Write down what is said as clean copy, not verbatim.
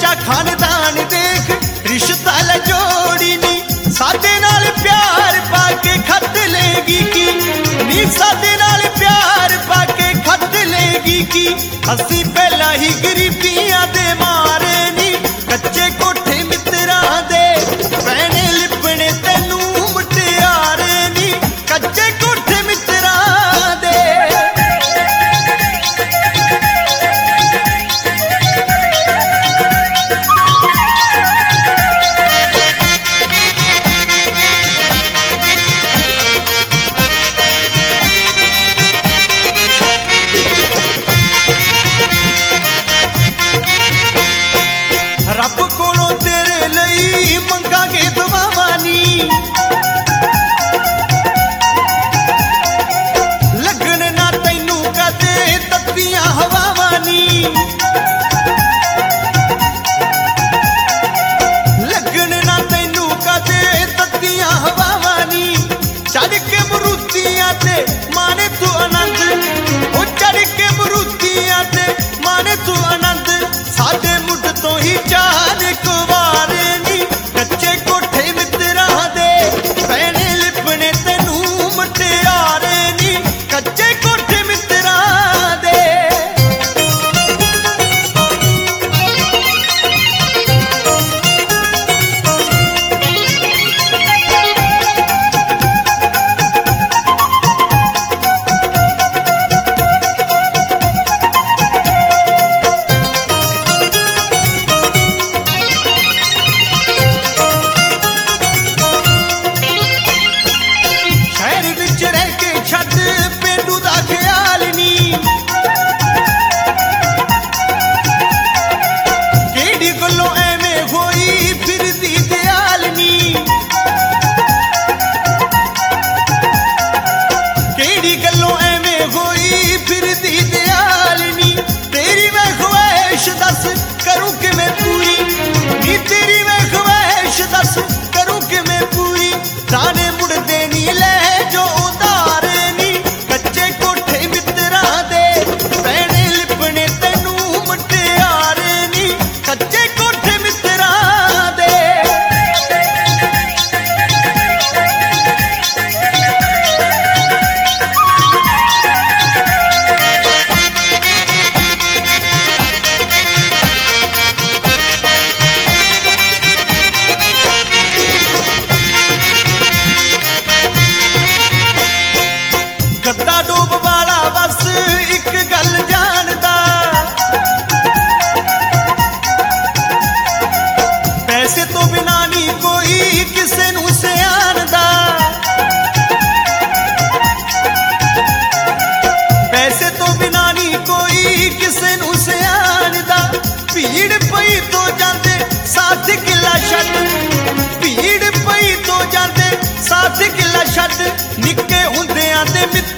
तेरा खानदान देख रिश्ता ला जोड़ी नी सादे नाल प्यार पाके खत लेगी की नी सादे नाल प्यार पाके खत लेगी की असी पहला ही गरीबियां दे मारे नी कच्चे कोठे मित्रा दे पैने लिपने तेनू मुटियारे नी कच्चे कोठे मित्रा दे रब कोलों तेरे लई मंगांगे दुआवां नी लगन ना तैनू कदे तत्तियां हवावां नी लगन ना तैनू कदे तत्तियां हवावां नी चढ़ के मरूतियां ते माने तू आनंद ओ चढ़ के मरूतियां ते माने तू आनंद साडे मुढ़ तो ही चार कुवारे नी कच्चे कोठे मित्रा दे पैने लिपने तेनू मुटियारे नी कच्चे कोठे मित्रा दे शहर विच रह के छद पेंडू दा ख्याल नी केड़ी गल्लों एवें होई फिरदी दयाल नी केड़ी गल्लों एवें होई फिरदी दयाल नी तेरी मैं ख्वाहिश दस करूं कि मैं पूरी नी तेरी मैं ख्वाहिश दस करूं कि मैं पूरी ताने मुड़दे नी ले जो उतार नी कच्चे कोठे मित्रा दे पैने लिपने तेनू मुटियारे नी कच्चे कोठे मित्रा दे गद्दा डूब वाला बस एक गल जानदा पैसे तो बिना नी कोई किसे नू सियाणदा पैसे तो बिना नी कोई किसे नू सियाणदा भीड़ पई तो जांदे साथ किला छड्ड भीड़ पई तो जांदे साथ किला छड्ड निक्के हुंदियां दे